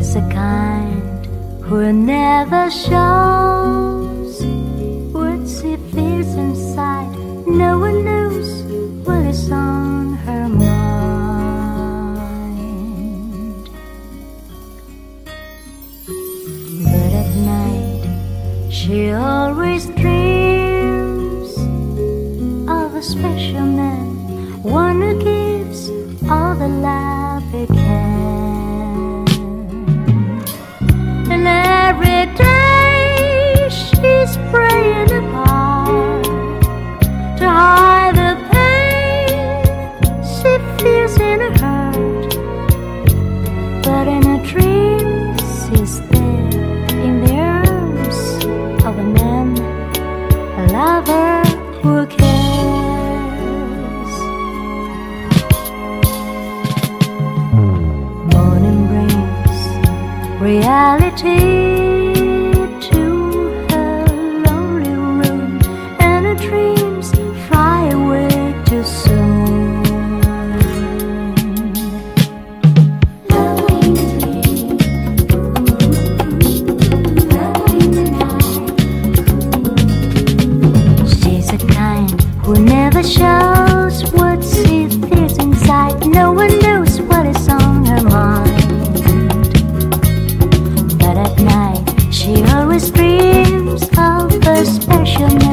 She's the kind who never shows what she feels inside. No one knows what is on her mind. But at night she always dreams of a special man, one who gives all the love he can. And every day she's praying apart to hide the pain she feels in her heart. But in her dreams she's there in the arms of a man, a lover who cares. Morning brings reality to her lonely room, and her dreams fly away too soon. Lovely dream, lovely tonight. She's the kind who never shows what she feels inside. No one knows what is on her mind. But at night she always dreams of a special man.